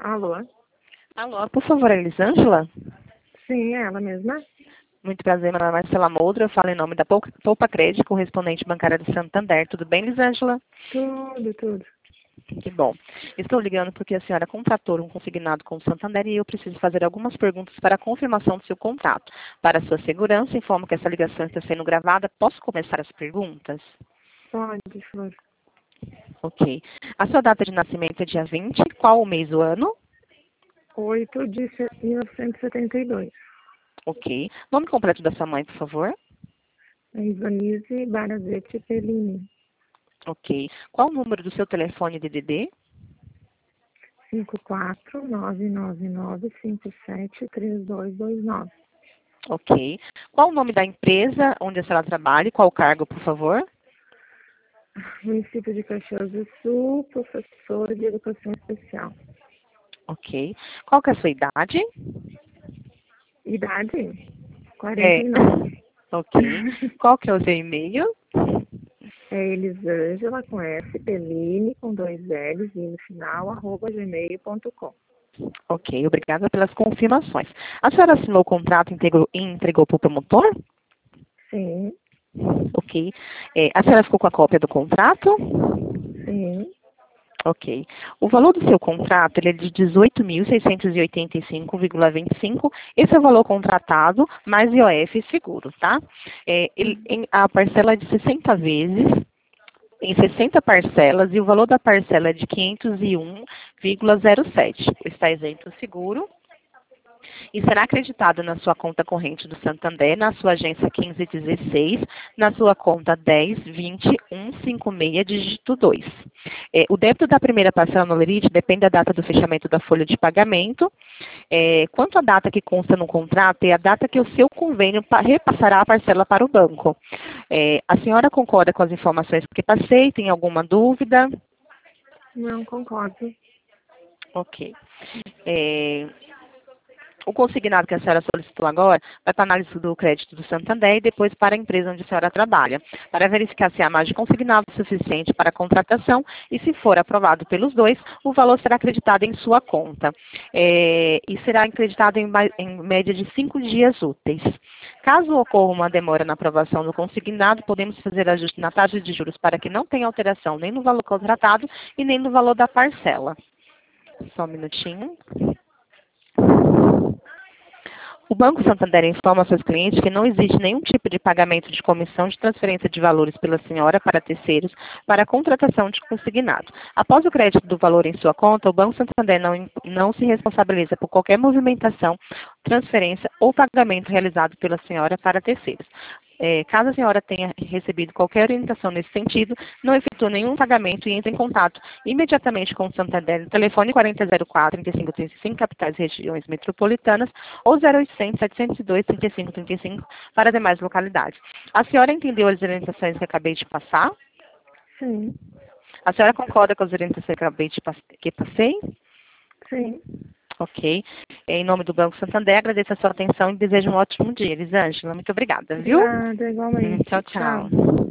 Alô? Alô, por favor, Elisângela? Sim, é ela mesma? Muito prazer, meu nome é Marcela Moldra, eu falo em nome da Poupa Crédito, correspondente bancária de Santander. Tudo bem, Elisângela? Tudo. Que bom. Estou ligando porque a senhora contratou um consignado com o Santander e eu preciso fazer algumas perguntas para a confirmação do seu contrato. Para sua segurança, informo que essa ligação está sendo gravada. Posso começar as perguntas? Pode, Flor. Ok. A sua data de nascimento é dia 20. Qual o mês do ano? 8 de 1972. Ok. Nome completo da sua mãe, por favor? É Ivanise Barazete Pellini. Ok. Qual o número do seu telefone DDD? 54999573229. Ok. Qual o nome da empresa onde a senhora trabalha e qual o cargo, por favor? Município de Caxias do Sul, professora de Educação Especial. Ok. Qual que é a sua idade? Idade? É. 49. Ok. Qual que é o seu e-mail? É Elisângela com S, Pellini com 2 L's e no final, @gmail.com. Ok, obrigada pelas confirmações. A senhora assinou o contrato e entregou para o promotor? Sim, Ok. A senhora ficou com a cópia do contrato? sim. Ok. O valor do seu contrato ele é de 18.685,25. Esse é o valor contratado, mais IOF e seguro, tá? A parcela é de 60 vezes, em 60 parcelas, e o valor da parcela é de 501,07. Está isento o seguro e será acreditado na sua conta corrente do Santander, na sua agência 1516, na sua conta 1020-156, dígito 2. O débito da primeira parcela no Lerite depende da data do fechamento da folha de pagamento. Quanto à data que consta no contrato, é a data que o seu convênio repassará a parcela para o banco. A senhora concorda com as informações que passei? Tem alguma dúvida? Não concordo. Ok. O consignado que a senhora solicitou agora vai para a análise do crédito do Santander e depois para a empresa onde a senhora trabalha, para verificar se há margem consignado suficiente para a contratação e, se for aprovado pelos dois, o valor será acreditado em sua conta. E será acreditado em média de 5 dias úteis. Caso ocorra uma demora na aprovação do consignado, podemos fazer ajuste na taxa de juros para que não tenha alteração nem no valor contratado e nem no valor da parcela. Só um minutinho. O Banco Santander informa aos seus clientes que não existe nenhum tipo de pagamento de comissão de transferência de valores pela senhora para terceiros para a contratação de consignado. Após o crédito do valor em sua conta, o Banco Santander não se responsabiliza por qualquer movimentação, transferência ou pagamento realizado pela senhora para terceiros. Caso a senhora tenha recebido qualquer orientação nesse sentido, não efetua nenhum pagamento e entre em contato imediatamente com o Santander no telefone 4004-3535, capitais e regiões metropolitanas, ou 0800 702 3535 para demais localidades. A senhora entendeu as orientações que acabei de passar? Sim, A senhora concorda com as orientações que acabei que passei? sim. Ok. Em nome do Banco Santander, agradeço a sua atenção e desejo um ótimo dia. Elisângela, muito obrigada, viu? Obrigada, igualmente. Tchau, Tchau. tchau.